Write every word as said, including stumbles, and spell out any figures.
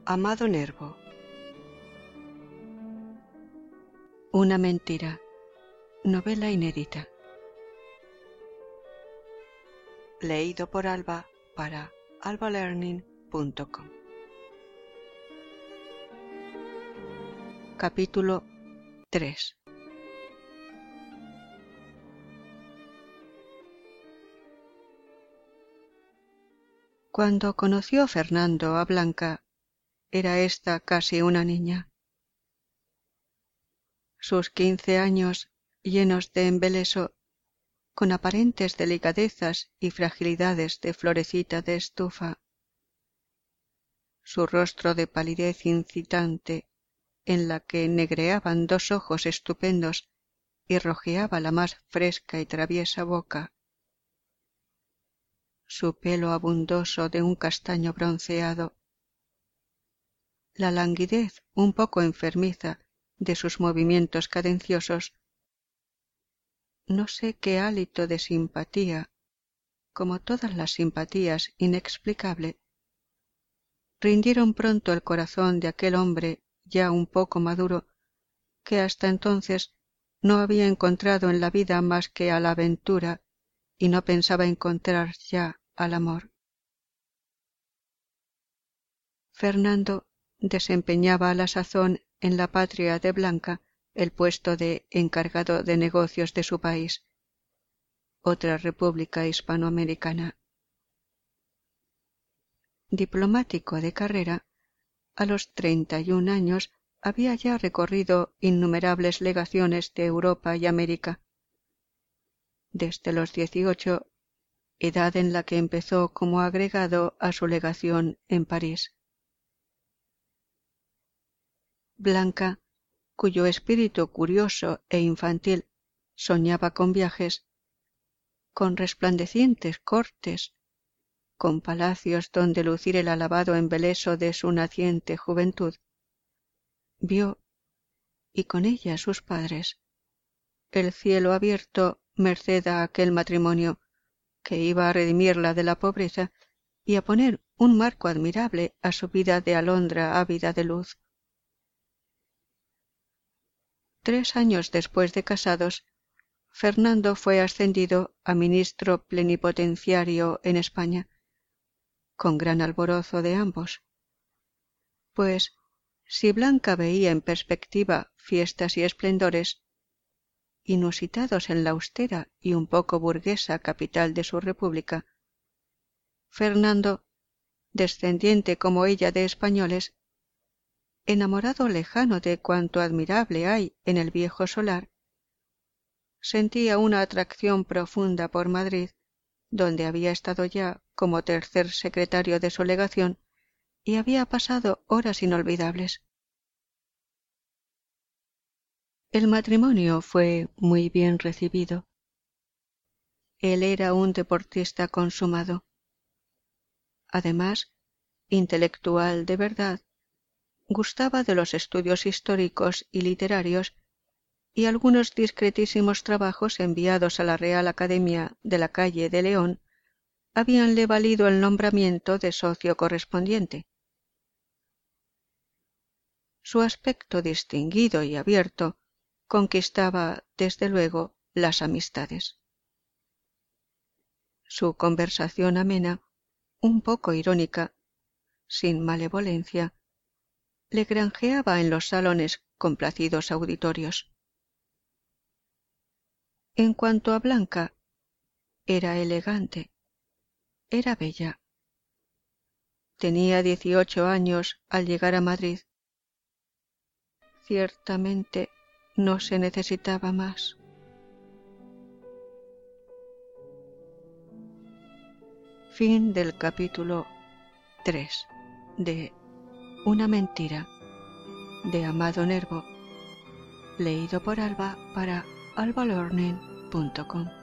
Amado Nervo. Una mentira. Novela inédita. Leído por Alba para alba learning punto com. Capítulo tres. Cuando conoció Fernando a Blanca, era ésta casi una niña. Sus quince años, llenos de embeleso, con aparentes delicadezas y fragilidades de florecita de estufa, su rostro de palidez incitante, en la que negreaban dos ojos estupendos y rojeaba la más fresca y traviesa boca, su pelo abundoso de un castaño bronceado, la languidez un poco enfermiza de sus movimientos cadenciosos, no sé qué hálito de simpatía, como todas las simpatías inexplicable, rindieron pronto el corazón de aquel hombre ya un poco maduro, que hasta entonces no había encontrado en la vida más que a la aventura y no pensaba encontrar ya al amor. Fernando desempeñaba a la sazón en la patria de Blanca el puesto de encargado de negocios de su país, otra república hispanoamericana. Diplomático de carrera, a los treinta y un años había ya recorrido innumerables legaciones de Europa y América. Desde los dieciocho, edad en la que empezó como agregado a su legación en París. Blanca, cuyo espíritu curioso e infantil soñaba con viajes, con resplandecientes cortes, con palacios donde lucir el alabado embeleso de su naciente juventud, vio, y con ella sus padres, el cielo abierto merced a aquel matrimonio que iba a redimirla de la pobreza y a poner un marco admirable a su vida de alondra ávida de luz. Tres años después de casados, Fernando fue ascendido a ministro plenipotenciario en España, con gran alborozo de ambos. Pues, si Blanca veía en perspectiva fiestas y esplendores, inusitados en la austera y un poco burguesa capital de su república, Fernando, descendiente como ella de españoles, enamorado lejano de cuanto admirable hay en el viejo solar, sentía una atracción profunda por Madrid, donde había estado ya como tercer secretario de su legación y había pasado horas inolvidables. El matrimonio fue muy bien recibido. Él era un deportista consumado. Además, intelectual de verdad, gustaba de los estudios históricos y literarios y algunos discretísimos trabajos enviados a la Real Academia de la calle de León habíanle valido el nombramiento de socio correspondiente. Su aspecto distinguido y abierto conquistaba, desde luego, las amistades. Su conversación amena, un poco irónica, sin malevolencia, le granjeaba en los salones complacidos auditorios. En cuanto a Blanca, era elegante, era bella. Tenía dieciocho años al llegar a Madrid. Ciertamente no se necesitaba más. Fin del capítulo tres de Una mentira, de Amado Nervo, leído por Alba para alba learning punto com.